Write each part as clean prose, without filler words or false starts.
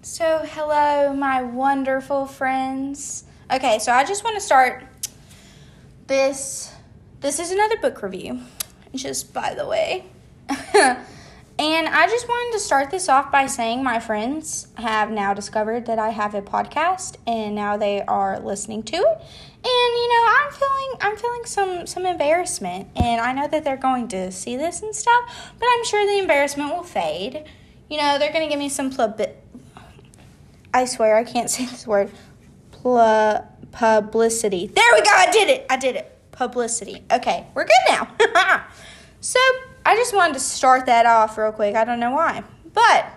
So, hello, my wonderful friends. Okay, so I just want to start this. This is another book review, just by the way. And I just wanted to start this off by saying my friends have now discovered that I have a podcast, and now they are listening to it. And I'm feeling some embarrassment, and I know that they're going to see this and stuff, but I'm sure the embarrassment will fade. They're going to give me some I swear I can't say this word. Publicity. There we go. I did it. Publicity. Okay, we're good now. So, I just wanted to start that off real quick. I don't know why. But,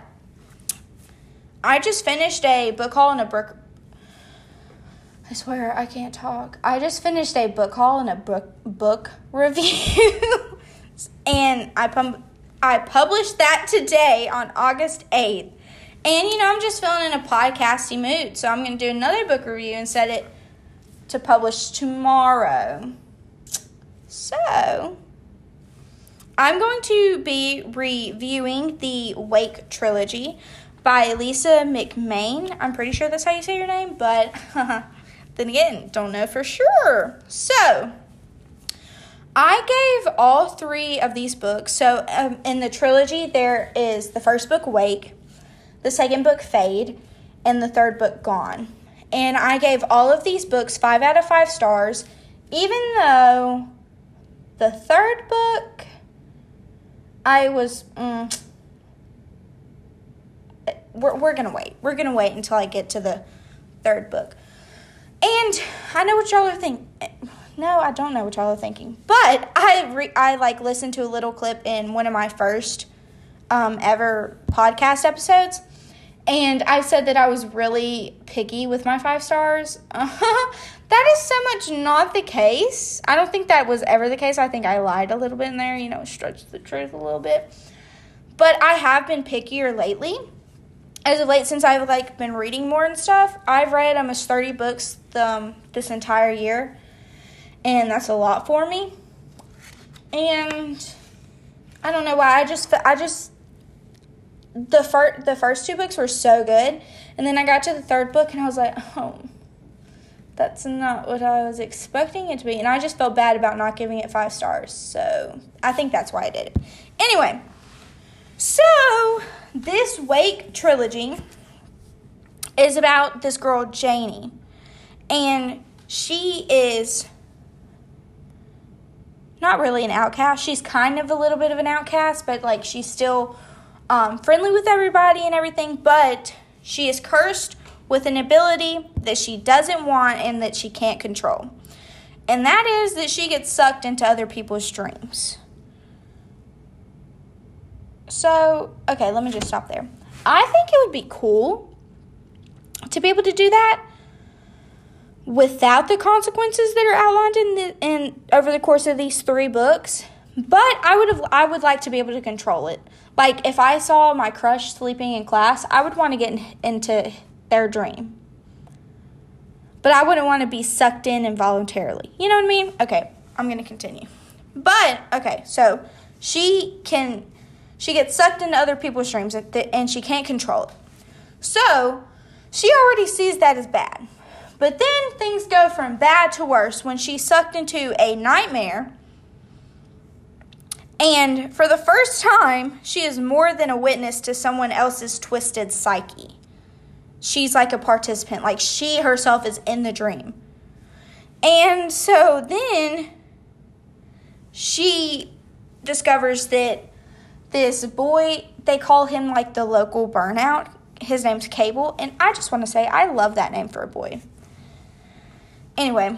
I just finished a book haul and a book... I swear I can't talk. I just finished a book haul and a book review. And I published that today on August 8th. And, I'm just feeling in a podcasty mood, so I'm going to do another book review and set it to publish tomorrow. So, I'm going to be reviewing the Wake trilogy by Lisa McMain. I'm pretty sure that's how you say your name, but then again, don't know for sure. So, I gave all three of these books. So, in the trilogy, there is the first book, Wake, the second book, Fade, and the third book, Gone. And I gave all of these books 5 out of 5 stars, even though the third book, I was, we're going to wait. We're going to wait until I get to the third book. And I know what y'all are thinking. No, I don't know what y'all are thinking. But I listened to a little clip in one of my first ever podcast episodes. And I said that I was really picky with my 5 stars. That is so much not the case. I don't think that was ever the case. I think I lied a little bit in there, stretched the truth a little bit. But I have been pickier lately. As of late, since I've been reading more and stuff, I've read almost 30 books this entire year. And that's a lot for me. And I don't know why. The first 2 books were so good, and then I got to the third book, and I was like, oh, that's not what I was expecting it to be, and I just felt bad about not giving it 5 stars, so I think that's why I did it. Anyway, so this Wake trilogy is about this girl, Janie, and she is not really an outcast. She's kind of a little bit of an outcast, but, she's still friendly with everybody and everything, but she is cursed with an ability that she doesn't want and that she can't control. And that is that she gets sucked into other people's dreams. So, okay, let me just stop there. I think it would be cool to be able to do that without the consequences that are outlined in over the course of these 3 books. But I would like to be able to control it. If I saw my crush sleeping in class, I would want to get into their dream. But I wouldn't want to be sucked in involuntarily. You know what I mean? Okay, I'm going to continue. But, okay, so she gets sucked into other people's dreams and she can't control it. So, she already sees that as bad. But then things go from bad to worse when she's sucked into a nightmare. And for the first time, she is more than a witness to someone else's twisted psyche. She's like a participant. She herself is in the dream. And so then she discovers that this boy, they call him the local burnout. His name's Cable. And I just want to say, I love that name for a boy. Anyway,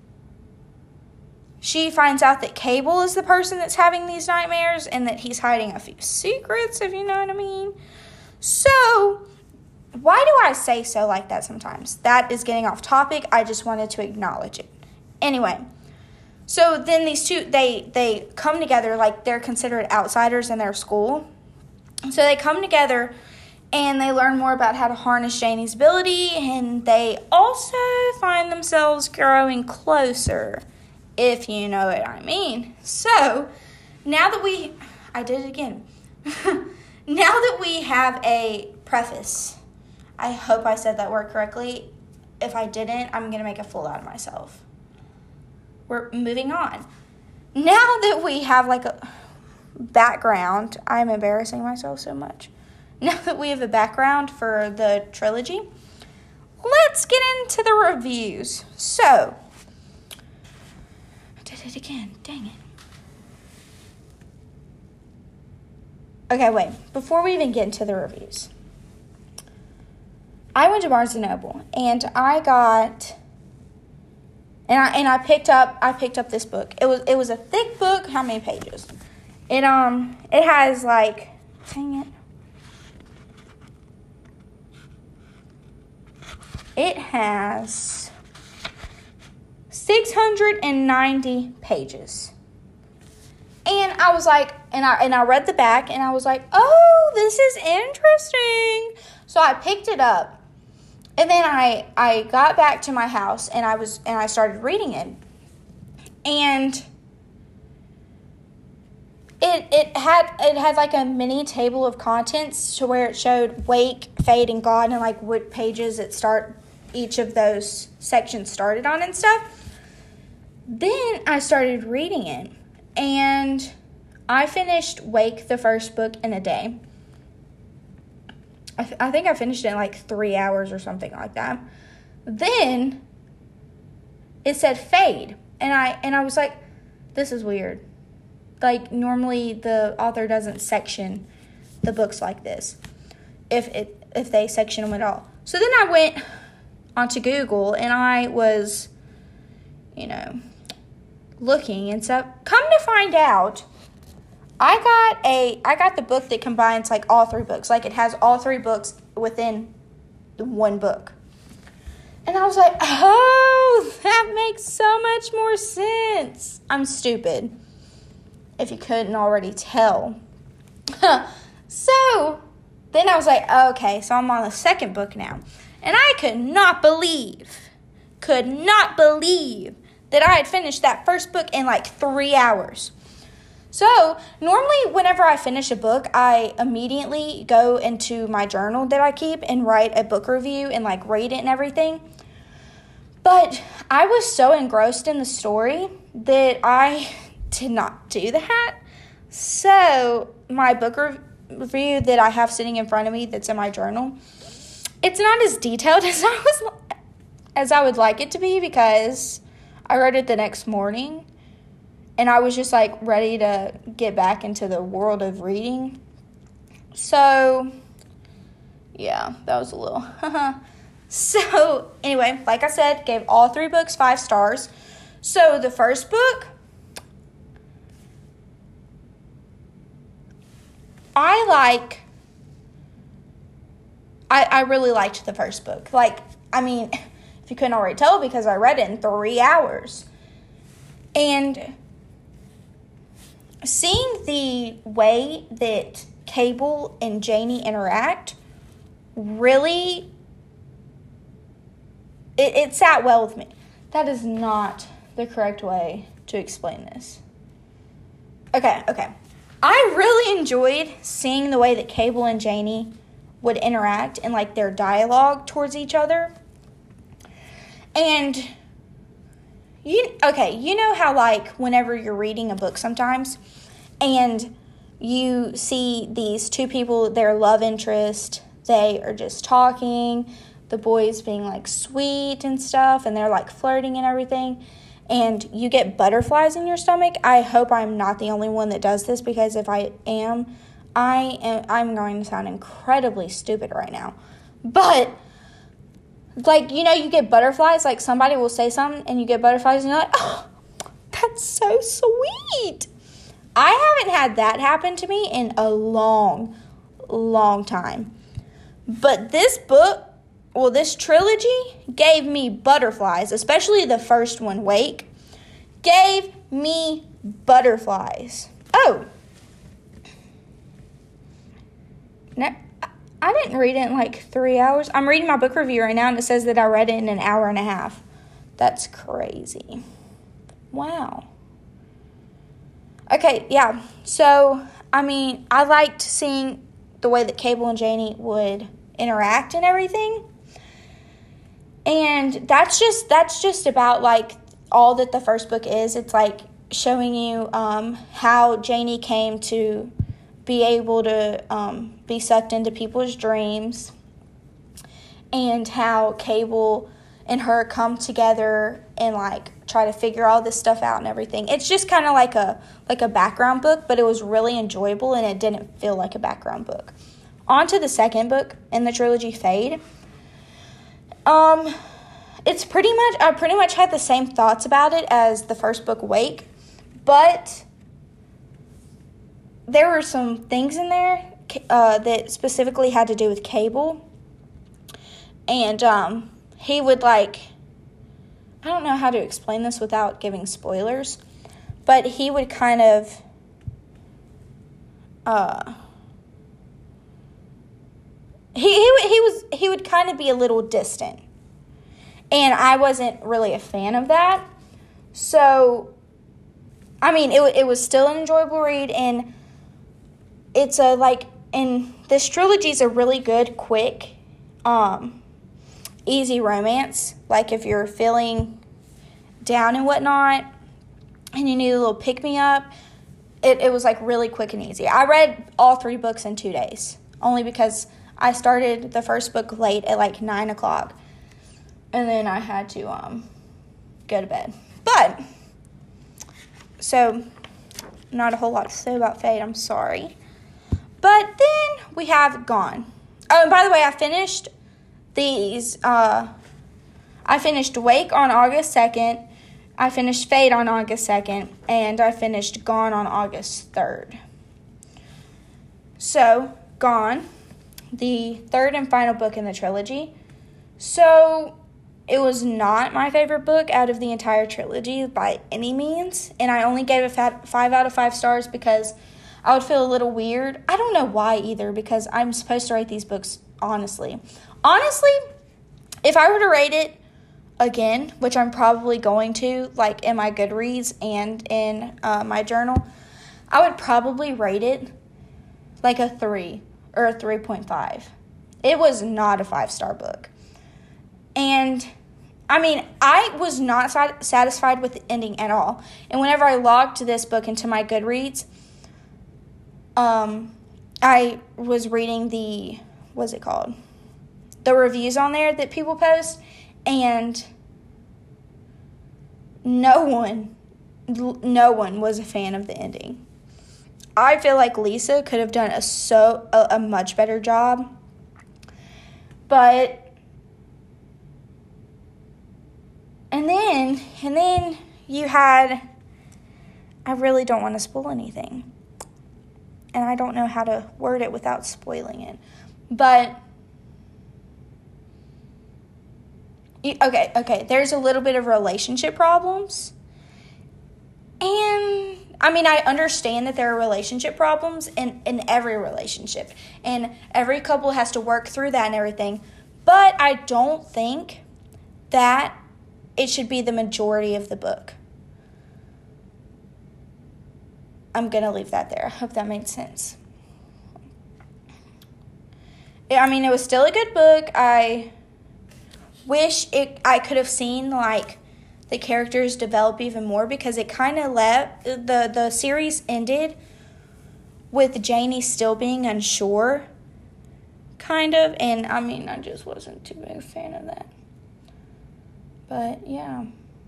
she finds out that Cable is the person that's having these nightmares and that he's hiding a few secrets, if you know what I mean. So, why do I say so like that sometimes? That is getting off topic. I just wanted to acknowledge it. Anyway, so then these two, they come together they're considered outsiders in their school. So they come together and they learn more about how to harness Janie's ability, and they also find themselves growing closer, if you know what I mean. So, now that I did it again. Now that we have a preface, I hope I said that word correctly. If I didn't, I'm going to make a fool out of myself. We're moving on. Now that we have like a background, I'm embarrassing myself so much. Now that we have a background for the trilogy, let's get into the reviews. So, I did it again. Dang it. Okay, wait. Before we even get into the reviews, I went to Barnes & Noble, and I got, and I picked up this book. It was a thick book. How many pages? It has like, dang it. It has 690 pages. And I was like, and I read the back, and I was like, oh, this is interesting. So I picked it up, and then I got back to my house, and I started reading it, and it had like a mini table of contents to where it showed Wake, Fade, and God, and like what pages each of those sections started on and stuff. Then I started reading it. And I finished Wake, the first book, in a day. I think I finished it in like 3 hours or something like that. Then it said Fade. And I was like, this is weird. Like, normally the author doesn't section the books like this, if they section them at all. So then I went onto Google, and I was, looking and stuff. Come to find out, I got the book that combines like all three books. Like, it has all three books within the one book. And I was like, oh, that makes so much more sense. I'm stupid, if you couldn't already tell. So then I was like, okay, so I'm on the second book now. And I could not believe that I had finished that first book in like 3 hours. So normally whenever I finish a book, I immediately go into my journal that I keep and write a book review and like rate it and everything. But I was so engrossed in the story that I did not do that. So my book review that I have sitting in front of me that's in my journal, it's not as detailed as I would like it to be, because I read it the next morning, and I was just, like, ready to get back into the world of reading. So, yeah, that was a little, So, anyway, like I said, gave all three books 5 stars. So, the first book, I really liked the first book. Like, I mean, if you couldn't already tell, because I read it in 3 hours. And seeing the way that Cable and Janie interact really, it sat well with me. That is not the correct way to explain this. Okay. I really enjoyed seeing the way that Cable and Janie would interact and like their dialogue towards each other. And you know how like whenever you're reading a book sometimes and you see these two people, their love interest, they are just talking, the boys being like sweet and stuff, and they're like flirting and everything, and you get butterflies in your stomach. I hope I'm not the only one that does this, because if I am, I'm going to sound incredibly stupid right now. But like, you know, you get butterflies, like somebody will say something and you get butterflies and you're like, oh, that's so sweet. I haven't had that happen to me in a long, long time. But this book, well, this trilogy gave me butterflies, especially the first one, Wake, gave me butterflies. Oh. No, I didn't read it in like 3 hours. I'm reading my book review right now, and it says that I read it in an hour and a half. That's crazy. Wow. Okay, yeah. So, I mean, I liked seeing the way that Cable and Janie would interact and everything. And that's just about, like, all that the first book is. It's, like, showing you how Janie came to be able to be sucked into people's dreams, and how Cable and her come together and, like, try to figure all this stuff out and everything. It's just kind of like a background book, but it was really enjoyable, and it didn't feel like a background book. On to the second book in the trilogy, Fade. It's I pretty much had the same thoughts about it as the first book, Wake, but there were some things in there that specifically had to do with Cable, and he would, like, I don't know how to explain this without giving spoilers, but he would kind of he would kind of be a little distant, and I wasn't really a fan of that. So, I mean, it was still an enjoyable read, and it's and this trilogy is a really good, quick, easy romance. Like, if you're feeling down and whatnot, and you need a little pick-me-up, it was, like, really quick and easy. I read all 3 books in 2 days, only because I started the first book late at, like, 9 o'clock, and then I had to go to bed. But, so, not a whole lot to say about Fade, I'm sorry. But then we have Gone. Oh, and by the way, I finished these, I finished Wake on August 2nd, I finished Fade on August 2nd, and I finished Gone on August 3rd. So, Gone, the third and final book in the trilogy. So, it was not my favorite book out of the entire trilogy by any means, and I only gave it 5 out of 5 stars because I would feel a little weird. I don't know why either, because I'm supposed to rate these books honestly. Honestly, if I were to rate it again, which I'm probably going to, like in my Goodreads and in my journal, I would probably rate it like a 3 or a 3.5. It was not a 5-star book. And, I mean, I was not satisfied with the ending at all. And whenever I logged this book into my Goodreads, I was reading the reviews on there that people post, and no one was a fan of the ending. I feel like Lisa could have done a much better job, but and then you had, I really don't want to spoil anything, and I don't know how to word it without spoiling it, but okay, there's a little bit of relationship problems, and I mean, I understand that there are relationship problems in every relationship, and every couple has to work through that and everything, but I don't think that it should be the majority of the book. I'm going to leave that there. I hope that made sense. I mean, it was still a good book. I wish I could have seen, like, the characters develop even more, because it kind of the series ended with Janie still being unsure, kind of, and I mean, I just wasn't too big a fan of that. But, yeah.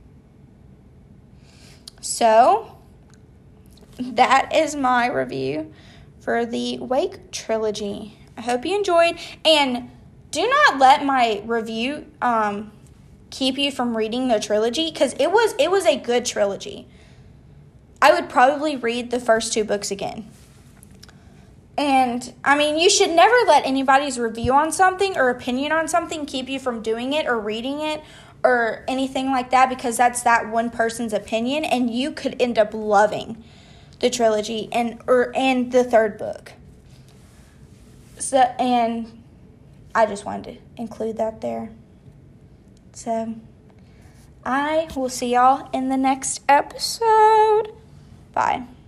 So, that is my review for the Wake trilogy. I hope you enjoyed, and do not let my review keep you from reading the trilogy, because it was a good trilogy. I would probably read the first 2 books again. And, I mean, you should never let anybody's review on something or opinion on something keep you from doing it or reading it or anything like that, because that's that one person's opinion, and you could end up loving the trilogy and the third book. So, and I just wanted to include that there. So, I will see y'all in the next episode. Bye.